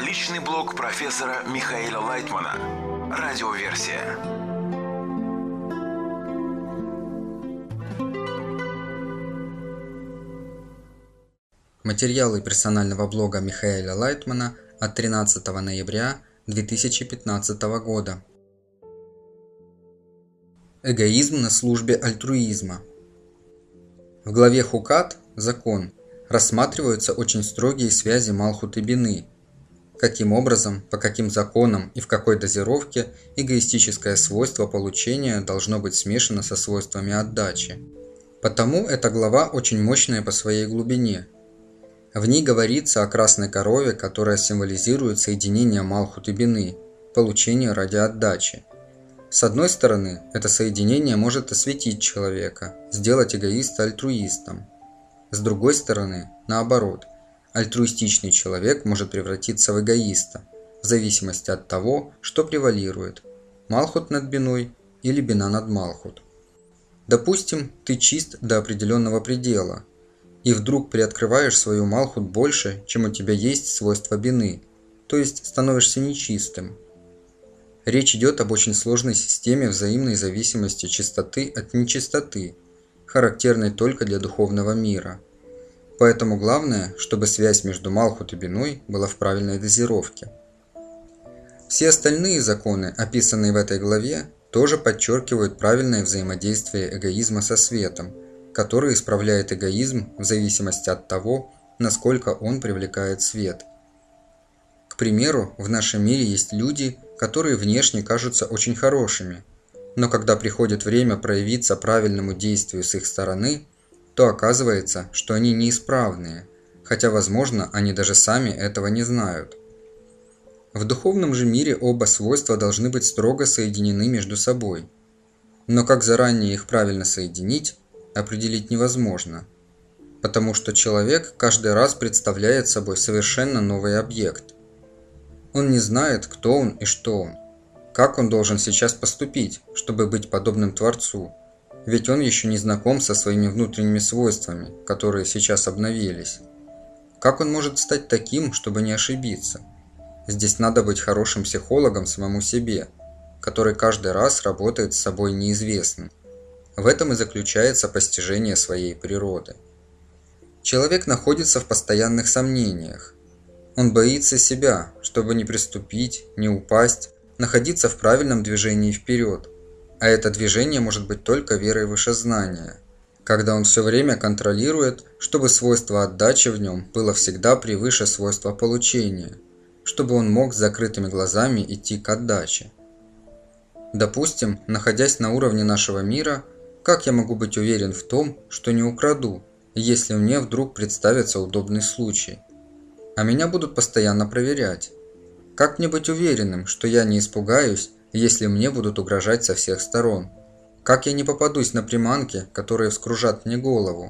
Личный блог профессора Михаила Лайтмана. Радиоверсия. Материалы персонального блога Михаила Лайтмана от 13 ноября 2015 года. Эгоизм на службе альтруизма. В главе Хукат «Закон» рассматриваются очень строгие связи Малхут и Бины. Каким образом, по каким законам и в какой дозировке эгоистическое свойство получения должно быть смешано со свойствами отдачи. Потому эта глава очень мощная по своей глубине. В ней говорится о красной корове, которая символизирует соединение Малхут и Бины, получение ради отдачи. С одной стороны, это соединение может осветить человека, сделать эгоиста альтруистом. С другой стороны, наоборот, альтруистичный человек может превратиться в эгоиста, в зависимости от того, что превалирует – Малхут над Биной или Бина над Малхут. Допустим, ты чист до определенного предела, и вдруг приоткрываешь свою Малхут больше, чем у тебя есть свойства Бины, то есть становишься нечистым. Речь идет об очень сложной системе взаимной зависимости чистоты от нечистоты, характерной только для духовного мира. Поэтому главное, чтобы связь между Малхут и Биной была в правильной дозировке. Все остальные законы, описанные в этой главе, тоже подчеркивают правильное взаимодействие эгоизма со светом, который исправляет эгоизм в зависимости от того, насколько он привлекает свет. К примеру, в нашем мире есть люди, которые внешне кажутся очень хорошими, но когда приходит время проявиться правильному действию с их стороны, то оказывается, что они неисправные, хотя, возможно, они даже сами этого не знают. В духовном же мире оба свойства должны быть строго соединены между собой. Но как заранее их правильно соединить, определить невозможно, потому что человек каждый раз представляет собой совершенно новый объект. Он не знает, кто он и что он, как он должен сейчас поступить, чтобы быть подобным Творцу, ведь он еще не знаком со своими внутренними свойствами, которые сейчас обновились. Как он может стать таким, чтобы не ошибиться? Здесь надо быть хорошим психологом самому себе, который каждый раз работает с собой неизвестным. В этом и заключается постижение своей природы. Человек находится в постоянных сомнениях. Он боится себя, чтобы не приступить, не упасть, находиться в правильном движении вперед. А это движение может быть только верой выше знания, когда он все время контролирует, чтобы свойство отдачи в нем было всегда превыше свойства получения, чтобы он мог с закрытыми глазами идти к отдаче. Допустим, находясь на уровне нашего мира, как я могу быть уверен в том, что не украду, если мне вдруг представится удобный случай? А меня будут постоянно проверять. Как мне быть уверенным, что я не испугаюсь, если мне будут угрожать со всех сторон? Как я не попадусь на приманки, которые вскружат мне голову?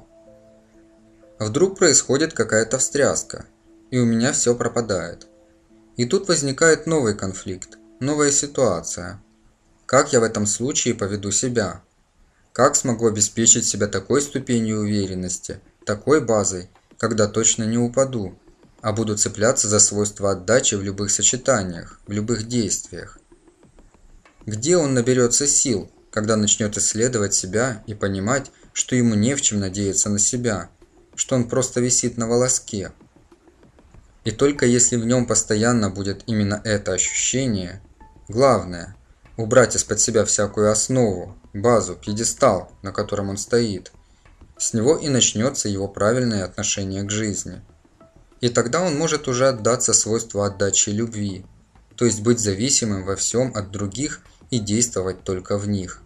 Вдруг происходит какая-то встряска, и у меня все пропадает. И тут возникает новый конфликт, новая ситуация. Как я в этом случае поведу себя? Как смогу обеспечить себя такой ступенью уверенности, такой базой, когда точно не упаду, а буду цепляться за свойства отдачи в любых сочетаниях, в любых действиях? Где он наберется сил, когда начнет исследовать себя и понимать, что ему не в чем надеяться на себя, что он просто висит на волоске? И только если в нем постоянно будет именно это ощущение, главное – убрать из-под себя всякую основу, базу, пьедестал, на котором он стоит, с него и начнется его правильное отношение к жизни. И тогда он может уже отдаться свойству отдачи любви, то есть быть зависимым во всем от других и действовать только в них.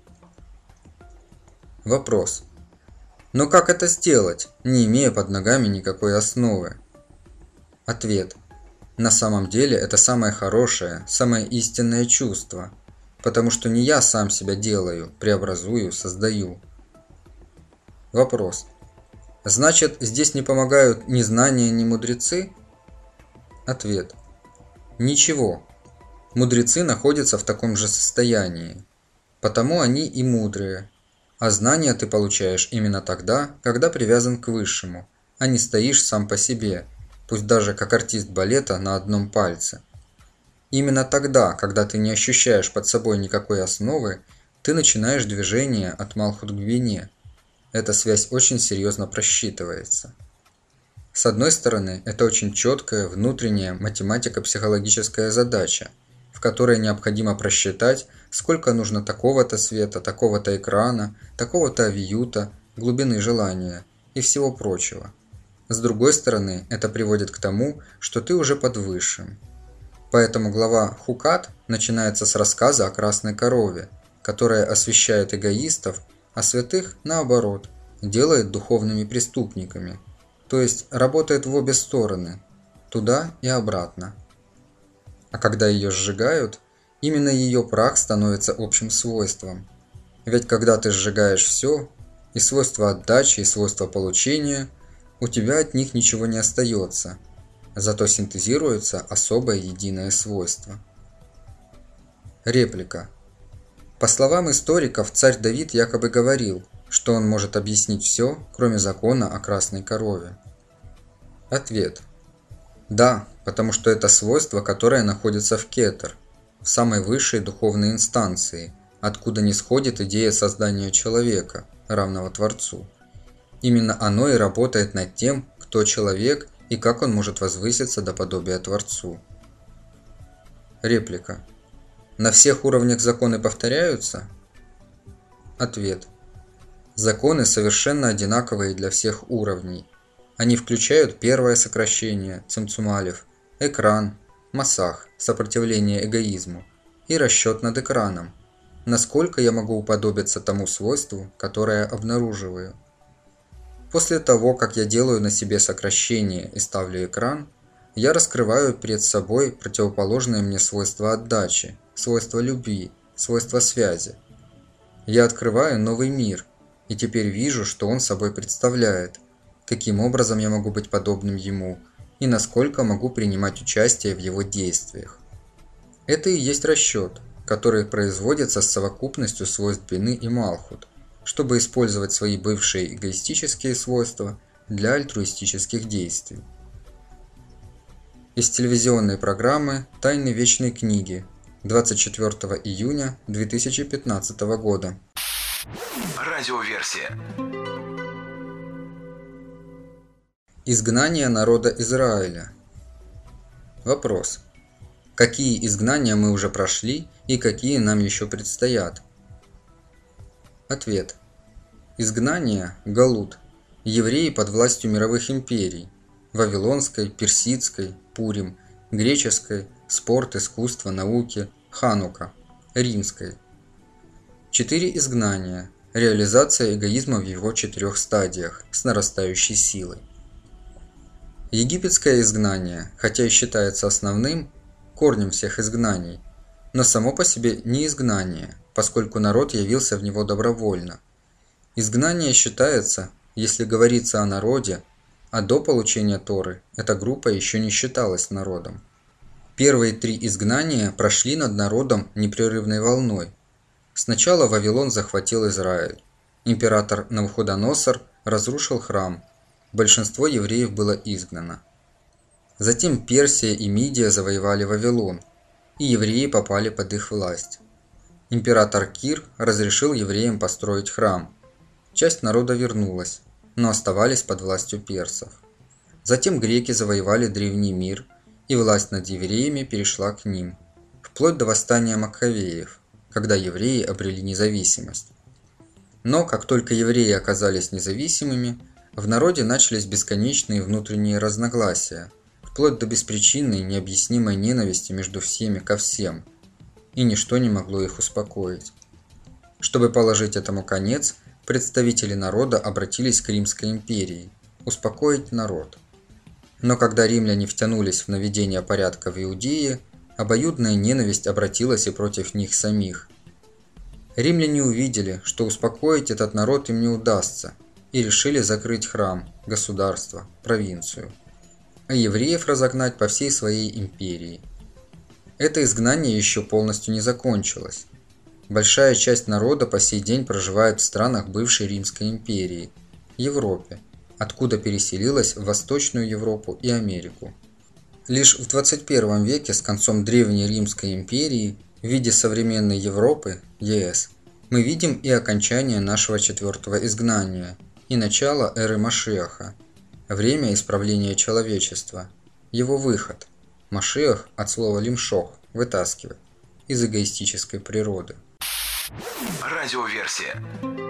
Вопрос. Но как это сделать, не имея под ногами никакой основы? Ответ. На самом деле это самое хорошее, самое истинное чувство, потому что не я сам себя делаю, преобразую, создаю. Вопрос. Значит, здесь не помогают ни знания, ни мудрецы? Ответ. Ничего. Мудрецы находятся в таком же состоянии, потому они и мудрые, а знания ты получаешь именно тогда, когда привязан к Высшему, а не стоишь сам по себе, пусть даже как артист балета на одном пальце. Именно тогда, когда ты не ощущаешь под собой никакой основы, ты начинаешь движение от Малхут к Бине. Эта связь очень серьезно просчитывается. С одной стороны, это очень четкая внутренняя математико-психологическая задача, в которой необходимо просчитать, сколько нужно такого-то света, такого-то экрана, такого-то авиюта, глубины желания и всего прочего. С другой стороны, это приводит к тому, что ты уже под высшим. Поэтому глава Хукат начинается с рассказа о красной корове, которая освящает эгоистов, а святых, наоборот, делает духовными преступниками, то есть работает в обе стороны, туда и обратно. А когда ее сжигают, именно ее прах становится общим свойством. Ведь когда ты сжигаешь все, и свойства отдачи, и свойства получения, у тебя от них ничего не остается, зато синтезируется особое единое свойство. Реплика. По словам историков, царь Давид якобы говорил, что он может объяснить все, кроме закона о красной корове. Ответ. Да, потому что это свойство, которое находится в кетер, в самой высшей духовной инстанции, откуда нисходит идея создания человека, равного Творцу. Именно оно и работает над тем, кто человек и как он может возвыситься до подобия Творцу. Реплика. На всех уровнях законы повторяются? Ответ. Законы совершенно одинаковые для всех уровней. Они включают первое сокращение, цимцумалев, экран, масах, сопротивление эгоизму и расчет над экраном, насколько я могу уподобиться тому свойству, которое обнаруживаю. После того, как я делаю на себе сокращение и ставлю экран, я раскрываю перед собой противоположное мне свойство отдачи, свойство любви, свойство связи. Я открываю новый мир, и теперь вижу, что он собой представляет, каким образом я могу быть подобным ему и насколько могу принимать участие в его действиях. Это и есть расчет, который производится с совокупностью свойств Бины и Малхут, чтобы использовать свои бывшие эгоистические свойства для альтруистических действий. Из телевизионной программы «Тайны вечной книги» 24 июня 2015 года. Радиоверсия. Изгнание народа Израиля. Вопрос. Какие изгнания мы уже прошли и какие нам еще предстоят? Ответ. Изгнание, галут, евреи под властью мировых империй, Вавилонской, Персидской, Пурим, Греческой, спорт, искусство, науки, Ханука, Римской. 4 изгнания, реализация эгоизма в его 4 стадиях с нарастающей силой. Египетское изгнание, хотя и считается основным, корнем всех изгнаний, но само по себе не изгнание, поскольку народ явился в него добровольно. Изгнание считается, если говорится о народе, а до получения Торы эта группа еще не считалась народом. Первые 3 изгнания прошли над народом непрерывной волной. Сначала Вавилон захватил Израиль. Император Навуходоносор разрушил храм. Большинство евреев было изгнано. Затем Персия и Мидия завоевали Вавилон, и евреи попали под их власть. Император Кир разрешил евреям построить храм. Часть народа вернулась, но оставались под властью персов. Затем греки завоевали древний мир, и власть над евреями перешла к ним, вплоть до восстания Маккавеев, когда евреи обрели независимость. Но как только евреи оказались независимыми, в народе начались бесконечные внутренние разногласия, вплоть до беспричинной необъяснимой ненависти между всеми ко всем, и ничто не могло их успокоить. Чтобы положить этому конец, представители народа обратились к Римской империи – успокоить народ. Но когда римляне втянулись в наведение порядка в Иудее, обоюдная ненависть обратилась и против них самих. Римляне увидели, что успокоить этот народ им не удастся, и решили закрыть храм, государство, провинцию, а евреев разогнать по всей своей империи. Это изгнание еще полностью не закончилось. Большая часть народа по сей день проживает в странах бывшей Римской империи, Европе, откуда переселилась в Восточную Европу и Америку. Лишь в 21 веке с концом Древней Римской империи в виде современной Европы, ЕС, мы видим и окончание нашего четвертого изгнания, и начало эры Машиаха, время исправления человечества, его выход, Машиах от слова лимшох, вытаскивать, из эгоистической природы. Радиоверсия.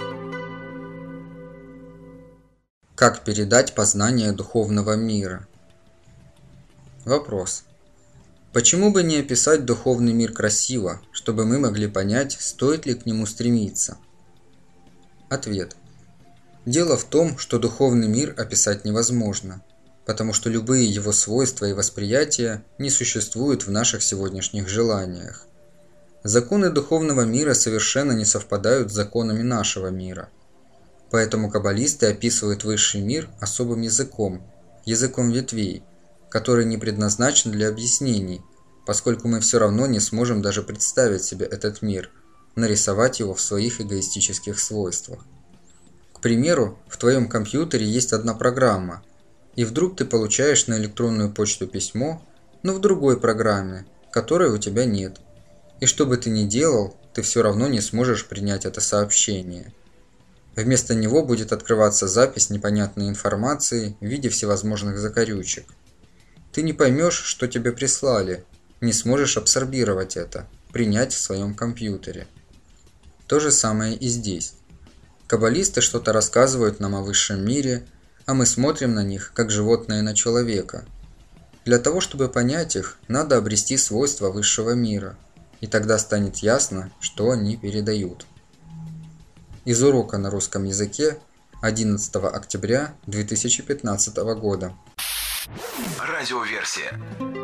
Как передать познание духовного мира? Вопрос. Почему бы не описать духовный мир красиво, чтобы мы могли понять, стоит ли к нему стремиться? Ответ. Дело в том, что духовный мир описать невозможно, потому что любые его свойства и восприятия не существуют в наших сегодняшних желаниях. Законы духовного мира совершенно не совпадают с законами нашего мира. Поэтому каббалисты описывают высший мир особым языком, языком ветвей, который не предназначен для объяснений, поскольку мы все равно не сможем даже представить себе этот мир, нарисовать его в своих эгоистических свойствах. К примеру, в твоем компьютере есть одна программа, и вдруг ты получаешь на электронную почту письмо, но в другой программе, которой у тебя нет. И что бы ты ни делал, ты все равно не сможешь принять это сообщение. Вместо него будет открываться запись непонятной информации в виде всевозможных закорючек. Ты не поймешь, что тебе прислали, не сможешь абсорбировать это, принять в своем компьютере. То же самое и здесь. Каббалисты что-то рассказывают нам о высшем мире, а мы смотрим на них, как животные на человека. Для того, чтобы понять их, надо обрести свойства высшего мира, и тогда станет ясно, что они передают. Из урока на русском языке 11 октября 2015 года. Радиоверсия.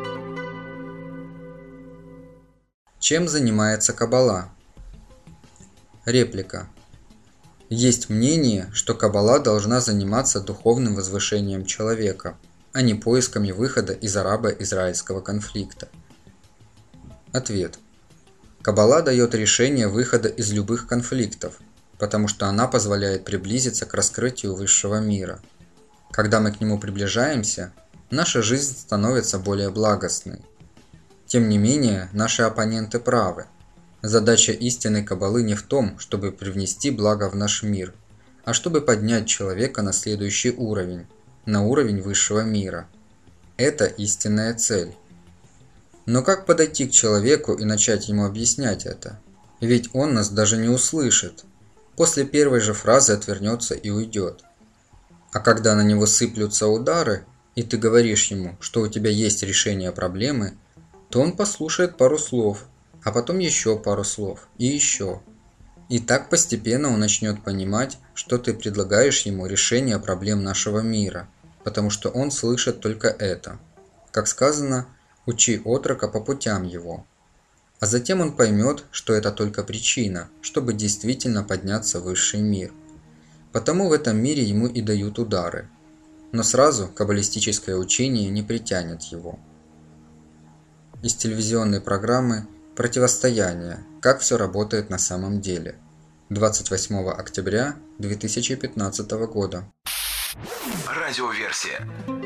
Чем занимается Каббала? Реплика. Есть мнение, что Каббала должна заниматься духовным возвышением человека, а не поисками выхода из арабо-израильского конфликта. Ответ. Каббала дает решение выхода из любых конфликтов, потому что она позволяет приблизиться к раскрытию высшего мира. Когда мы к нему приближаемся, наша жизнь становится более благостной. Тем не менее, наши оппоненты правы. Задача истинной Каббалы не в том, чтобы привнести благо в наш мир, а чтобы поднять человека на следующий уровень, на уровень высшего мира. Это истинная цель. Но как подойти к человеку и начать ему объяснять это? Ведь он нас даже не услышит. После первой же фразы отвернется и уйдет. А когда на него сыплются удары, и ты говоришь ему, что у тебя есть решение проблемы, то он послушает пару слов, а потом еще пару слов, и еще. И так постепенно он начнет понимать, что ты предлагаешь ему решение проблем нашего мира, потому что он слышит только это. Как сказано, учи отрока по путям его. А затем он поймет, что это только причина, чтобы действительно подняться в высший мир. Потому в этом мире ему и дают удары. Но сразу каббалистическое учение не притянет его. Из телевизионной программы «Противостояние. Как все работает на самом деле». 28 октября 2015 года. Радиоверсия.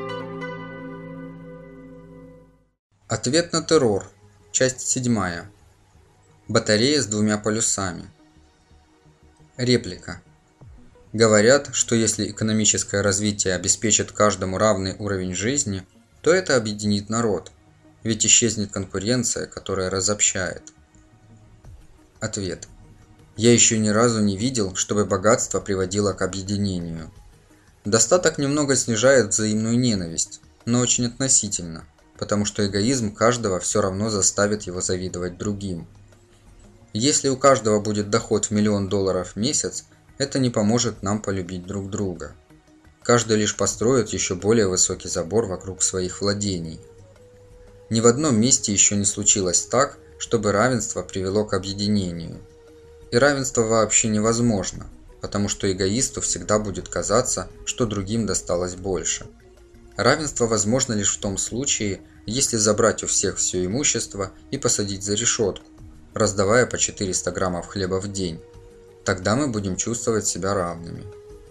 Ответ на террор. Часть 7. Батарея с двумя полюсами. Реплика. Говорят, что если экономическое развитие обеспечит каждому равный уровень жизни, то это объединит народ, ведь исчезнет конкуренция, которая разобщает. Ответ. Я еще ни разу не видел, чтобы богатство приводило к объединению. Достаток немного снижает взаимную ненависть, но очень относительно, потому что эгоизм каждого все равно заставит его завидовать другим. Если у каждого будет доход в $1 000 000 в месяц, это не поможет нам полюбить друг друга. Каждый лишь построит еще более высокий забор вокруг своих владений. Ни в одном месте еще не случилось так, чтобы равенство привело к объединению. И равенство вообще невозможно, потому что эгоисту всегда будет казаться, что другим досталось больше. Равенство возможно лишь в том случае, если забрать у всех все имущество и посадить за решетку, раздавая по 400 граммов хлеба в день. Тогда мы будем чувствовать себя равными.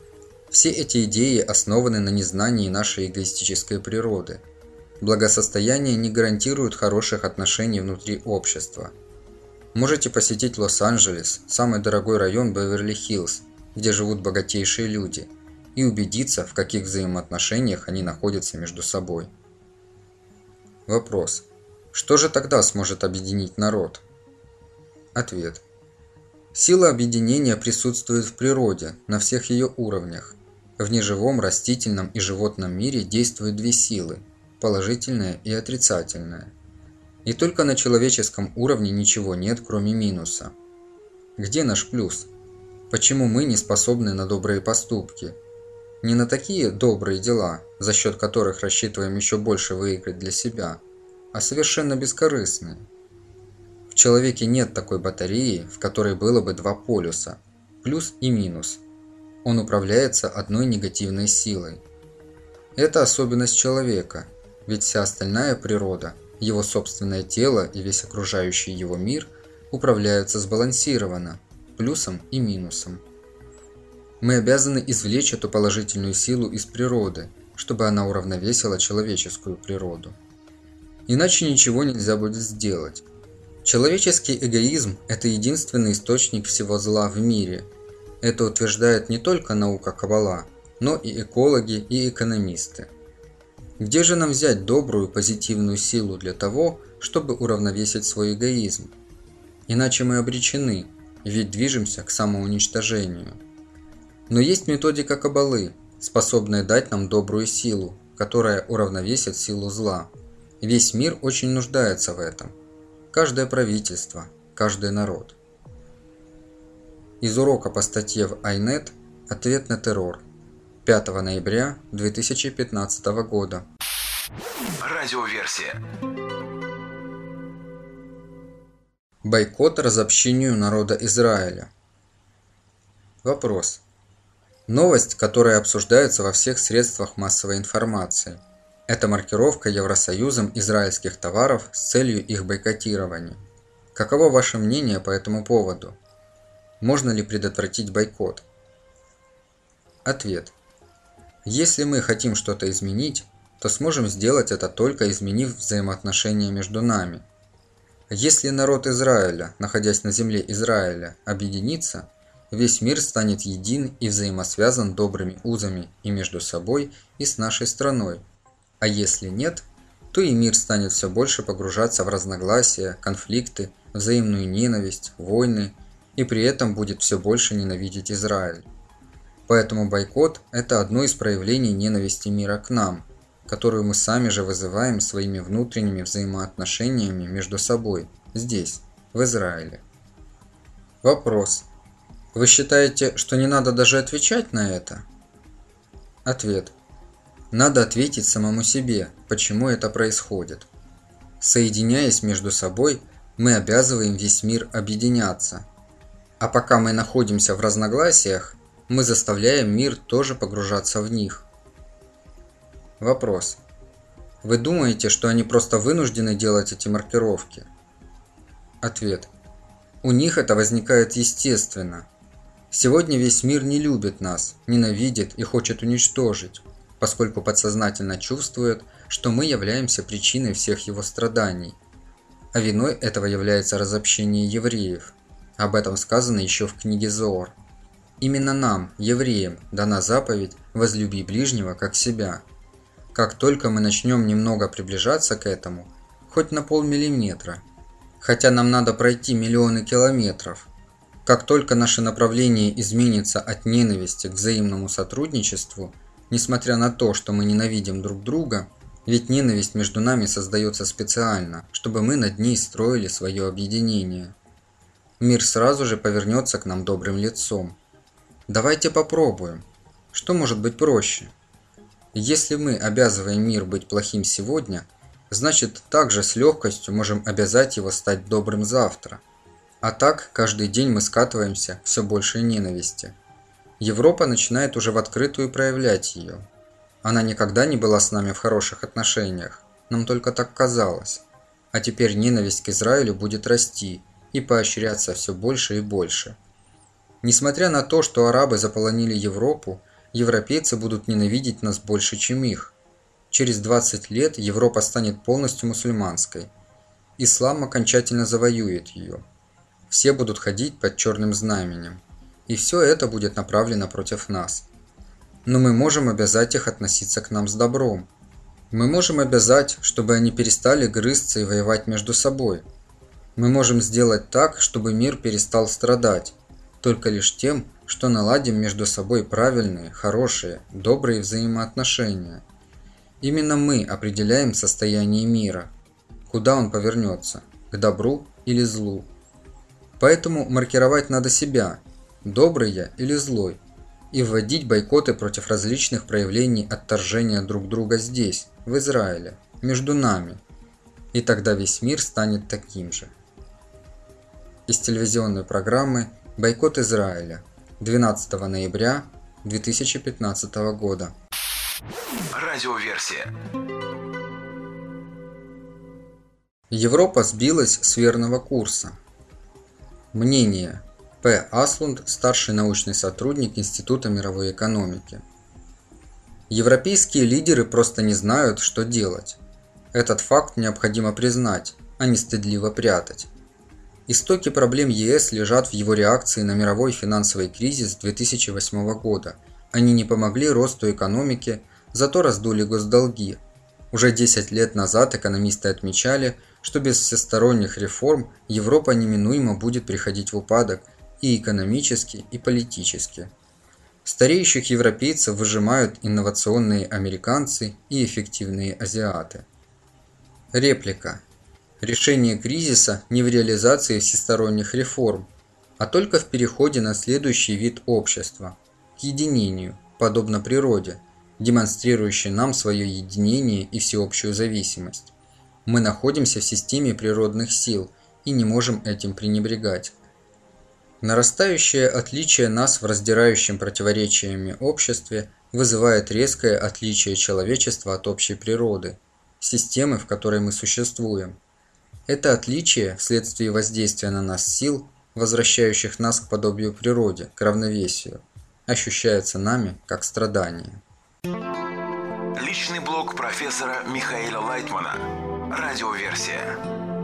Все эти идеи основаны на незнании нашей эгоистической природы. Благосостояние не гарантирует хороших отношений внутри общества. Можете посетить Лос-Анджелес, самый дорогой район Беверли-Хиллз, где живут богатейшие люди, и убедиться, в каких взаимоотношениях они находятся между собой. Вопрос. Что же тогда сможет объединить народ? Ответ. Сила объединения присутствует в природе, на всех ее уровнях. В неживом, растительном и животном мире действуют две силы – положительная и отрицательная. И только на человеческом уровне ничего нет, кроме минуса. Где наш плюс? Почему мы не способны на добрые поступки? Не на такие добрые дела, за счет которых рассчитываем еще больше выиграть для себя, а совершенно бескорыстные. В человеке нет такой батареи, в которой было бы два полюса – плюс и минус. Он управляется одной негативной силой. Это особенность человека, ведь вся остальная природа, его собственное тело и весь окружающий его мир управляются сбалансированно, плюсом и минусом. Мы обязаны извлечь эту положительную силу из природы, чтобы она уравновесила человеческую природу. Иначе ничего нельзя будет сделать. Человеческий эгоизм – это единственный источник всего зла в мире. Это утверждает не только наука Каббала, но и экологи и экономисты. Где же нам взять добрую позитивную силу для того, чтобы уравновесить свой эгоизм? Иначе мы обречены, ведь движемся к самоуничтожению. Но есть методика Каббалы, способная дать нам добрую силу, которая уравновесит силу зла. Весь мир очень нуждается в этом. Каждое правительство, каждый народ. Из урока по статье в iNet «Ответ на террор». 5 ноября 2015 года. Радиоверсия. Бойкот разобщению народа Израиля. Вопрос. Новость, которая обсуждается во всех средствах массовой информации. Это маркировка Евросоюзом израильских товаров с целью их бойкотирования. Каково ваше мнение по этому поводу? Можно ли предотвратить бойкот? Ответ. Если мы хотим что-то изменить, то сможем сделать это только изменив взаимоотношения между нами. Если народ Израиля, находясь на земле Израиля, объединится, весь мир станет един и взаимосвязан добрыми узами и между собой, и с нашей страной. А если нет, то и мир станет все больше погружаться в разногласия, конфликты, взаимную ненависть, войны, и при этом будет все больше ненавидеть Израиль. Поэтому бойкот – это одно из проявлений ненависти мира к нам, которую мы сами же вызываем своими внутренними взаимоотношениями между собой, здесь, в Израиле. Вопрос. Вы считаете, что не надо даже отвечать на это? Ответ. Надо ответить самому себе, почему это происходит. Соединяясь между собой, мы обязываем весь мир объединяться. А пока мы находимся в разногласиях, мы заставляем мир тоже погружаться в них. Вопрос. Вы думаете, что они просто вынуждены делать эти маркировки? Ответ. У них это возникает естественно. Сегодня весь мир не любит нас, ненавидит и хочет уничтожить, поскольку подсознательно чувствует, что мы являемся причиной всех его страданий. А виной этого является разобщение евреев. Об этом сказано еще в книге Зоар. Именно нам, евреям, дана заповедь «возлюби ближнего, как себя». Как только мы начнем немного приближаться к этому, хоть на полмиллиметра, хотя нам надо пройти миллионы километров, как только наше направление изменится от ненависти к взаимному сотрудничеству, несмотря на то, что мы ненавидим друг друга, ведь ненависть между нами создается специально, чтобы мы над ней строили свое объединение. Мир сразу же повернется к нам добрым лицом. Давайте попробуем. Что может быть проще? Если мы обязываем мир быть плохим сегодня, значит также с легкостью можем обязать его стать добрым завтра. А так каждый день мы скатываемся к все большей ненависти. Европа начинает уже в открытую проявлять ее. Она никогда не была с нами в хороших отношениях, нам только так казалось. А теперь ненависть к Израилю будет расти и поощряться все больше и больше. Несмотря на то, что арабы заполонили Европу, европейцы будут ненавидеть нас больше, чем их. Через 20 лет Европа станет полностью мусульманской. Ислам окончательно завоюет ее. Все будут ходить под черным знаменем. И все это будет направлено против нас. Но мы можем обязать их относиться к нам с добром. Мы можем обязать, чтобы они перестали грызться и воевать между собой. Мы можем сделать так, чтобы мир перестал страдать, только лишь тем, что наладим между собой правильные, хорошие, добрые взаимоотношения. Именно мы определяем состояние мира, куда он повернется, к добру или злу. Поэтому маркировать надо себя, добрый я или злой, и вводить бойкоты против различных проявлений отторжения друг друга здесь, в Израиле, между нами. И тогда весь мир станет таким же. Из телевизионной программы «Бойкот Израиля» 12 ноября 2015 года. Радиоверсия. Европа сбилась с верного курса. Мнение. П. Аслунд, старший научный сотрудник Института мировой экономики. Европейские лидеры просто не знают, что делать. Этот факт необходимо признать, а не стыдливо прятать. Истоки проблем ЕС лежат в его реакции на мировой финансовый кризис 2008 года. Они не помогли росту экономики, зато раздули госдолги. Уже 10 лет назад экономисты отмечали, что без всесторонних реформ Европа неминуемо будет приходить в упадок и экономически, и политически. Стареющих европейцев выжимают инновационные американцы и эффективные азиаты. Реплика. Решение кризиса не в реализации всесторонних реформ, а только в переходе на следующий вид общества – к единению, подобно природе, демонстрирующей нам свое единение и всеобщую зависимость. Мы находимся в системе природных сил и не можем этим пренебрегать. Нарастающее отличие нас в раздирающем противоречиями обществе вызывает резкое отличие человечества от общей природы, системы, в которой мы существуем. Это отличие, вследствие воздействия на нас сил, возвращающих нас к подобию природе, к равновесию, ощущается нами как страдание. Личный блог профессора Михаила Лайтмана. Радиоверсия.